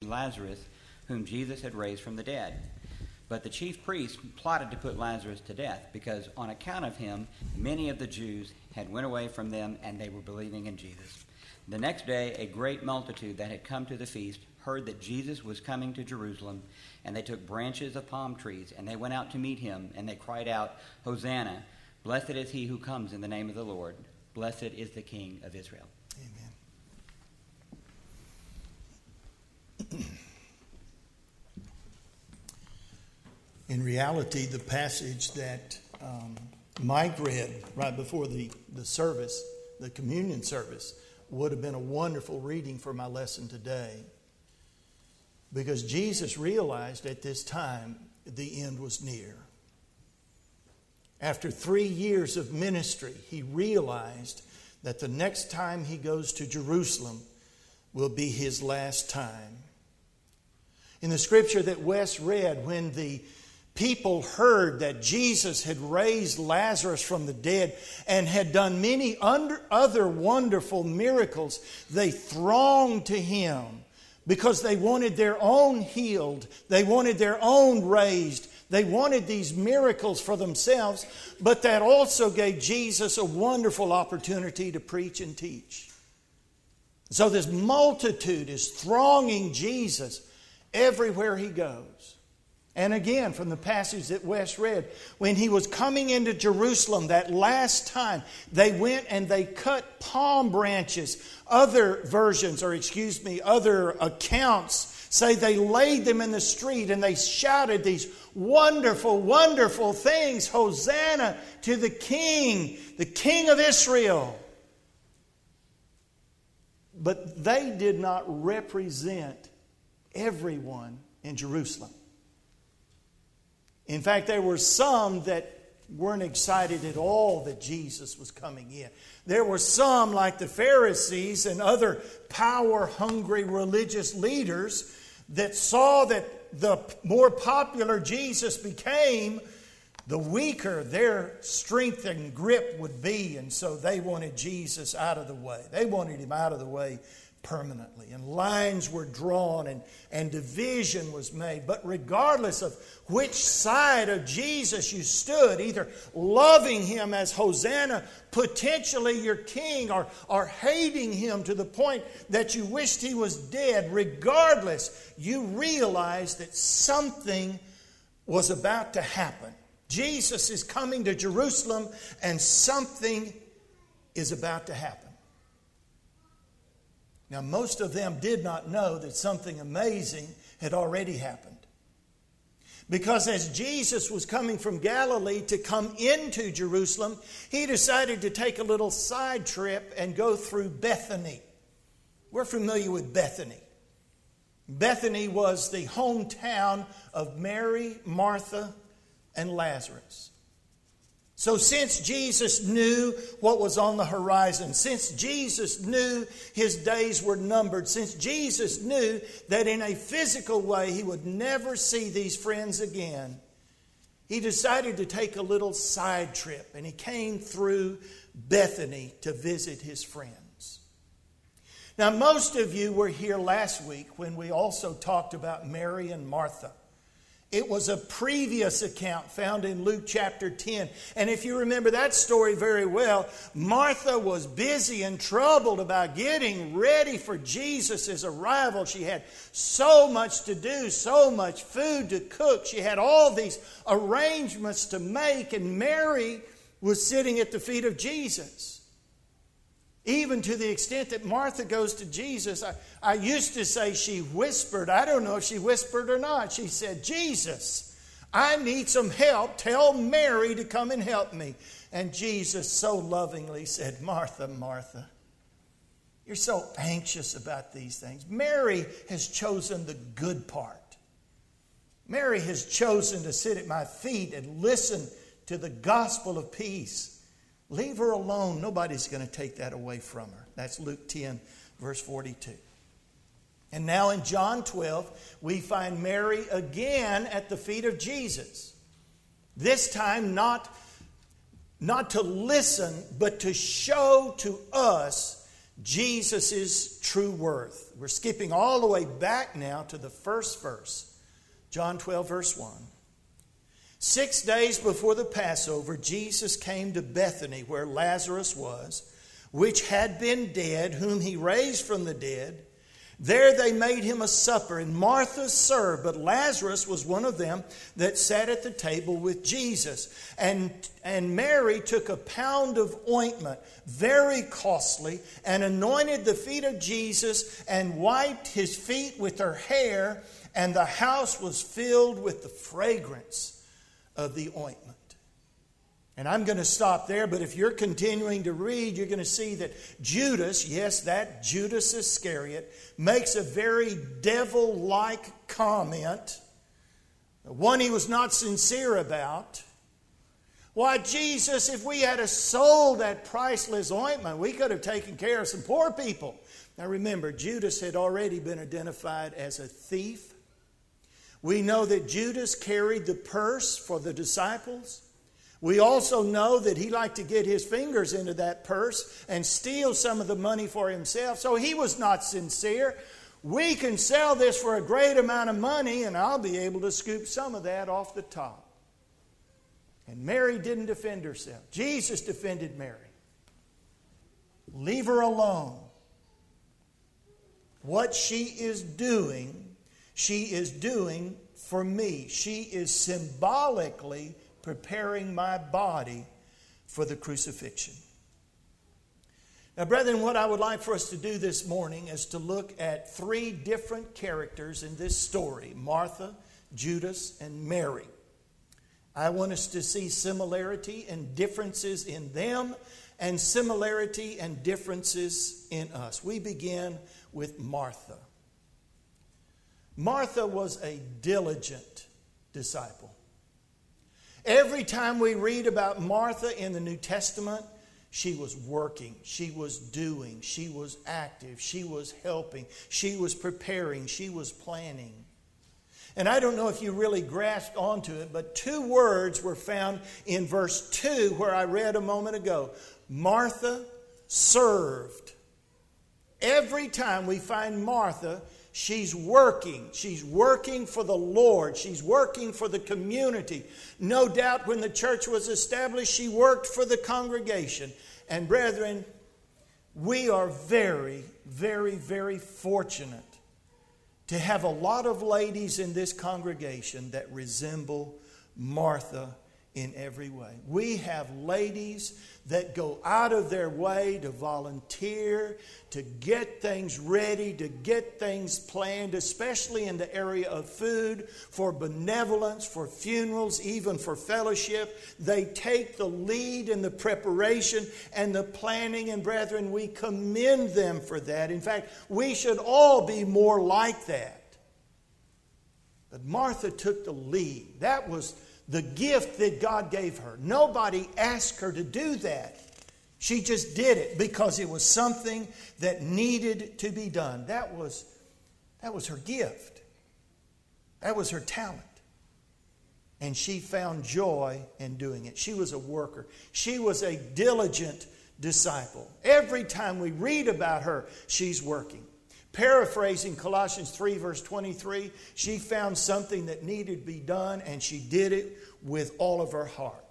Lazarus, whom Jesus had raised from the dead. But the chief priests plotted to put Lazarus to death, because on account of him, many of the Jews had went away from them, and they were believing in Jesus. The next day, a great multitude that had come to the feast heard that Jesus was coming to Jerusalem, and they took branches of palm trees, and they went out to meet him, and they cried out, "Hosanna! Blessed is he who comes in the name of the Lord. Blessed is the King of Israel." Amen. In reality, the passage that Mike read right before the service, the communion service, would have been a wonderful reading for my lesson today. Because Jesus realized at this time the end was near. After 3 years of ministry, he realized that the next time he goes to Jerusalem will be his last time. In the scripture that Wes read, when the people heard that Jesus had raised Lazarus from the dead and had done many other wonderful miracles, they thronged to him because they wanted their own healed. They wanted their own raised. They wanted these miracles for themselves, but that also gave Jesus a wonderful opportunity to preach and teach. So this multitude is thronging Jesus everywhere he goes. And again, from the passage that Wes read, when he was coming into Jerusalem that last time, they went and they cut palm branches. Other accounts say they laid them in the street and they shouted these wonderful, wonderful things. Hosanna to the King of Israel. But they did not represent everyone in Jerusalem. In fact, there were some that weren't excited at all that Jesus was coming in. There were some, like the Pharisees and other power-hungry religious leaders, that saw that the more popular Jesus became, the weaker their strength and grip would be. And so they wanted Jesus out of the way. They wanted him out of the way permanently. And lines were drawn and division was made. But regardless of which side of Jesus you stood, either loving him as Hosanna, potentially your king, or hating him to the point that you wished he was dead, regardless, you realized that something was about to happen. Jesus is coming to Jerusalem and something is about to happen. Now, most of them did not know that something amazing had already happened. Because as Jesus was coming from Galilee to come into Jerusalem, he decided to take a little side trip and go through Bethany. We're familiar with Bethany. Bethany was the hometown of Mary, Martha, and Lazarus. So since Jesus knew what was on the horizon, since Jesus knew his days were numbered, since Jesus knew that in a physical way he would never see these friends again, he decided to take a little side trip, and he came through Bethany to visit his friends. Now, most of you were here last week when we also talked about Mary and Martha. It was a previous account found in Luke chapter 10. And if you remember that story very well, Martha was busy and troubled about getting ready for Jesus' arrival. She had so much to do, so much food to cook. She had all these arrangements to make. And Mary was sitting at the feet of Jesus. Even to the extent that Martha goes to Jesus. I used to say she whispered. I don't know if she whispered or not. She said, "Jesus, I need some help. Tell Mary to come and help me." And Jesus so lovingly said, "Martha, Martha, you're so anxious about these things. Mary has chosen the good part. Mary has chosen to sit at my feet and listen to the gospel of peace. Leave her alone. Nobody's going to take that away from her." That's Luke 10, verse 42. And now in John 12, we find Mary again at the feet of Jesus. This time not to listen, but to show to us Jesus' true worth. We're skipping all the way back now to the first verse, John 12, verse 1. 6 days before the Passover, Jesus came to Bethany, where Lazarus was, which had been dead, whom he raised from the dead. There they made him a supper, and Martha served, but Lazarus was one of them that sat at the table with Jesus. And Mary took a pound of ointment, very costly, and anointed the feet of Jesus and wiped his feet with her hair, and the house was filled with the fragrance of the ointment. And I'm going to stop there, but if you're continuing to read, you're going to see that Judas, yes, that Judas Iscariot, makes a very devil-like comment, one he was not sincere about. Why, Jesus, if we had sold that priceless ointment, we could have taken care of some poor people. Now remember, Judas had already been identified as a thief. We know that Judas carried the purse for the disciples. We also know that he liked to get his fingers into that purse and steal some of the money for himself. So he was not sincere. We can sell this for a great amount of money and I'll be able to scoop some of that off the top. And Mary didn't defend herself. Jesus defended Mary. Leave her alone. What she is doing for me. She is symbolically preparing my body for the crucifixion. Now, brethren, what I would like for us to do this morning is to look at 3 different characters in this story: Martha, Judas, and Mary. I want us to see similarity and differences in them and similarity and differences in us. We begin with Martha. Martha was a diligent disciple. Every time we read about Martha in the New Testament, she was working, she was doing, she was active, she was helping, she was preparing, she was planning. And I don't know if you really grasped onto it, but 2 words were found in verse 2 where I read a moment ago. Martha served. Every time we find Martha, she's working. She's working for the Lord. She's working for the community. No doubt when the church was established, she worked for the congregation. And brethren, we are very, very, very fortunate to have a lot of ladies in this congregation that resemble Martha in every way. We have ladies that go out of their way to volunteer, to get things ready, to get things planned, especially in the area of food, for benevolence, for funerals, even for fellowship. They take the lead in the preparation and the planning, and brethren, we commend them for that. In fact, we should all be more like that. But Martha took the lead. That was the gift that God gave her. Nobody asked her to do that. She just did it because it was something that needed to be done. That was her gift. That was her talent. And she found joy in doing it. She was a worker. She was a diligent disciple. Every time we read about her, she's working. Paraphrasing Colossians 3 verse 23, she found something that needed to be done and she did it with all of her heart.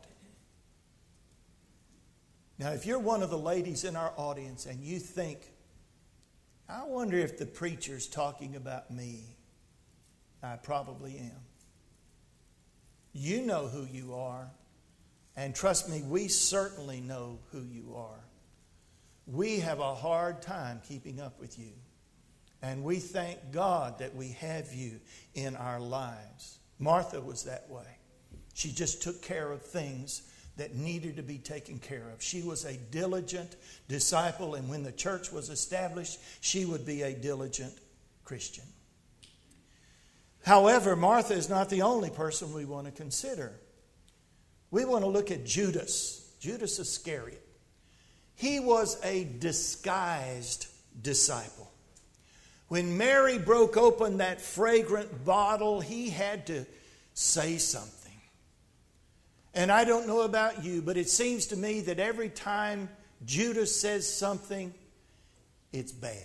Now, if you're one of the ladies in our audience and you think, I wonder if the preacher's talking about me, I probably am. You know who you are. And trust me, we certainly know who you are. We have a hard time keeping up with you. And we thank God that we have you in our lives. Martha was that way. She just took care of things that needed to be taken care of. She was a diligent disciple, and when the church was established, she would be a diligent Christian. However, Martha is not the only person we want to consider. We want to look at Judas Iscariot. He was a disguised disciple. When Mary broke open that fragrant bottle, he had to say something. And I don't know about you, but it seems to me that every time Judas says something, it's bad.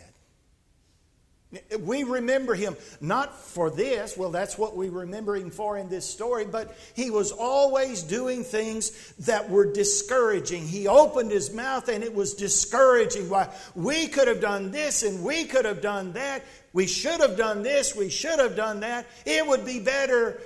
We remember him not for this. Well, that's what we remember him for in this story. But he was always doing things that were discouraging. He opened his mouth and it was discouraging. Why, we could have done this and we could have done that. We should have done this. We should have done that. It would be better.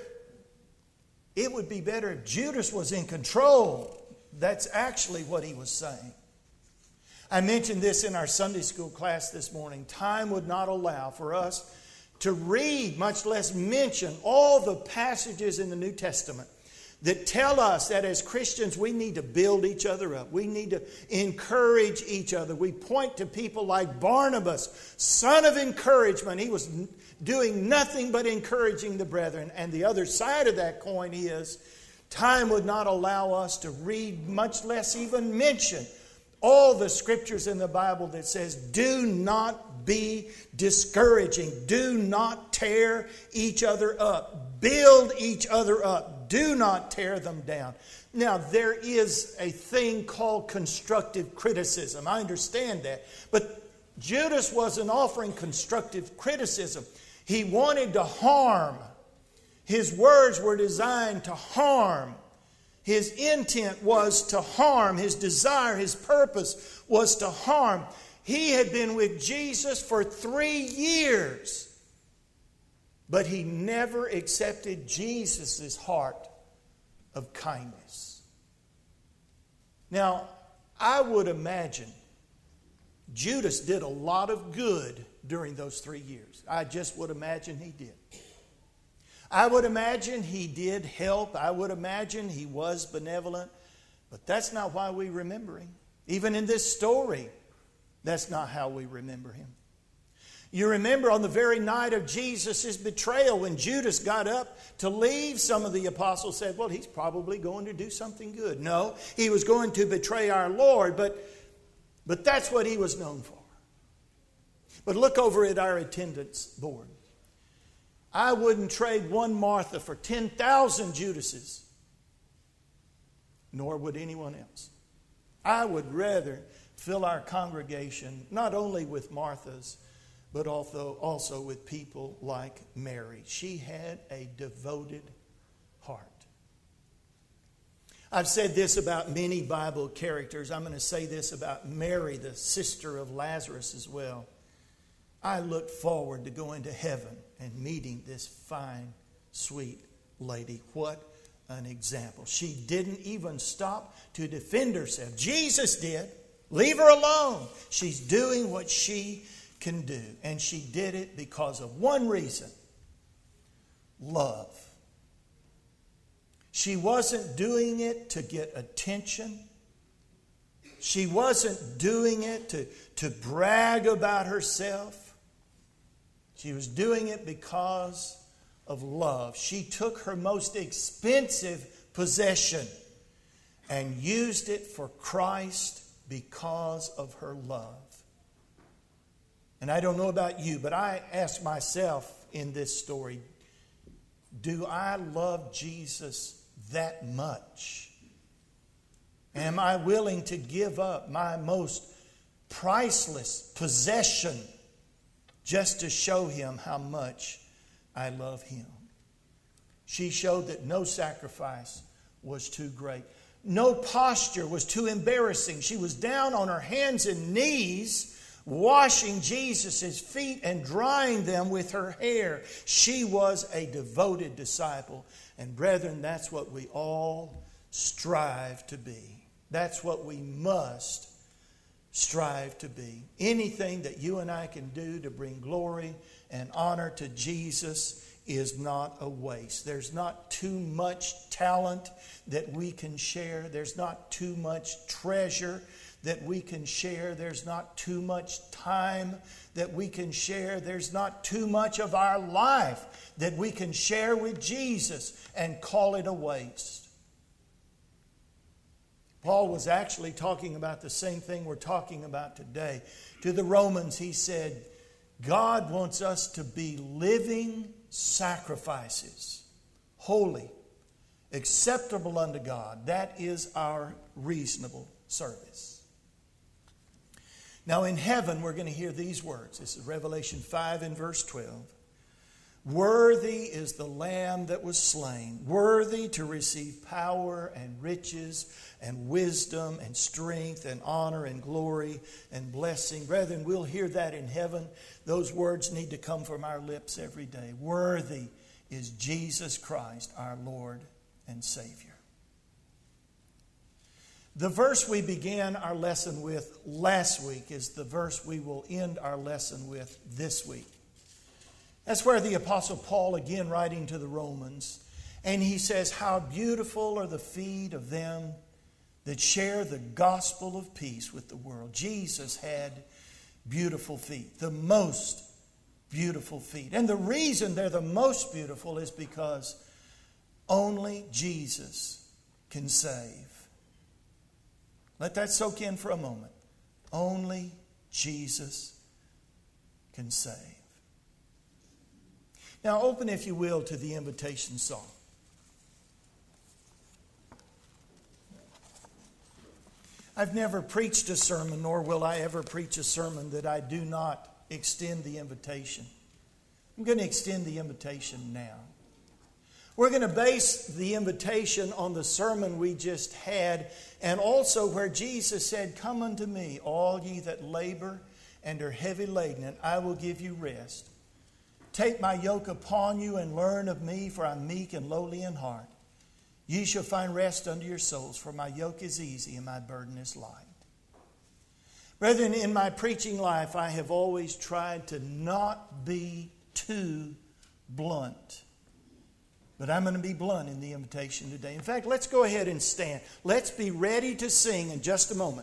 It would be better if Judas was in control. That's actually what he was saying. I mentioned this in our Sunday school class this morning. Time would not allow for us to read, much less mention, all the passages in the New Testament that tell us that as Christians we need to build each other up. We need to encourage each other. We point to people like Barnabas, son of encouragement. He was doing nothing but encouraging the brethren. And the other side of that coin is time would not allow us to read, much less even mention, all the scriptures in the Bible that says, do not be discouraging. Do not tear each other up. Build each other up. Do not tear them down. Now, there is a thing called constructive criticism. I understand that. But Judas wasn't offering constructive criticism. He wanted to harm. His words were designed to harm. His intent was to harm. His desire, his purpose was to harm. He had been with Jesus for 3 years, but he never accepted Jesus' heart of kindness. Now, I would imagine Judas did a lot of good during those 3 years. I just would imagine he did. I would imagine he did help. I would imagine he was benevolent. But that's not why we remember him. Even in this story, that's not how we remember him. You remember on the very night of Jesus' betrayal, when Judas got up to leave, some of the apostles said, well, he's probably going to do something good. No, he was going to betray our Lord, but that's what he was known for. But look over at our attendance board. I wouldn't trade one Martha for 10,000 Judases, nor would anyone else. I would rather fill our congregation not only with Marthas, but also with people like Mary. She had a devoted heart. I've said this about many Bible characters. I'm going to say this about Mary, the sister of Lazarus, as well. I look forward to going to heaven and meeting this fine, sweet lady. What an example. She didn't even stop to defend herself. Jesus did. Leave her alone. She's doing what she can do. And she did it because of one reason: love. She wasn't doing it to get attention. She wasn't doing it to brag about herself. She was doing it because of love. She took her most expensive possession and used it for Christ because of her love. And I don't know about you, but I ask myself in this story, do I love Jesus that much? Am I willing to give up my most priceless possession just to show him how much I love him? She showed that no sacrifice was too great. No posture was too embarrassing. She was down on her hands and knees, washing Jesus' feet and drying them with her hair. She was a devoted disciple. And brethren, that's what we all strive to be. That's what we must strive to be. Anything that you and I can do to bring glory and honor to Jesus is not a waste. There's not too much talent that we can share. There's not too much treasure that we can share. There's not too much time that we can share. There's not too much of our life that we can share with Jesus and call it a waste. Paul was actually talking about the same thing we're talking about today. To the Romans, he said, God wants us to be living sacrifices, holy, acceptable unto God. That is our reasonable service. Now in heaven, we're going to hear these words. This is Revelation 5 and verse 12. Worthy is the Lamb that was slain, worthy to receive power and riches and wisdom and strength and honor and glory and blessing. Brethren, we'll hear that in heaven. Those words need to come from our lips every day. Worthy is Jesus Christ, our Lord and Savior. The verse we began our lesson with last week is the verse we will end our lesson with this week. That's where the Apostle Paul, again writing to the Romans, and he says, how beautiful are the feet of them that share the gospel of peace with the world. Jesus had beautiful feet, the most beautiful feet. And the reason they're the most beautiful is because only Jesus can save. Let that soak in for a moment. Only Jesus can save. Now open, if you will, to the invitation song. I've never preached a sermon, nor will I ever preach a sermon that I do not extend the invitation. I'm going to extend the invitation now. We're going to base the invitation on the sermon we just had, and also where Jesus said, come unto me, all ye that labor and are heavy laden, and I will give you rest. Take my yoke upon you and learn of me, for I'm meek and lowly in heart. Ye shall find rest unto your souls, for my yoke is easy and my burden is light. Brethren, in my preaching life, I have always tried to not be too blunt. But I'm going to be blunt in the invitation today. In fact, let's go ahead and stand. Let's be ready to sing in just a moment.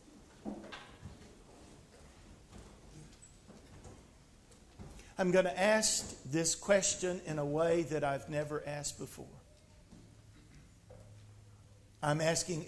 I'm going to ask this question in a way that I've never asked before. I'm asking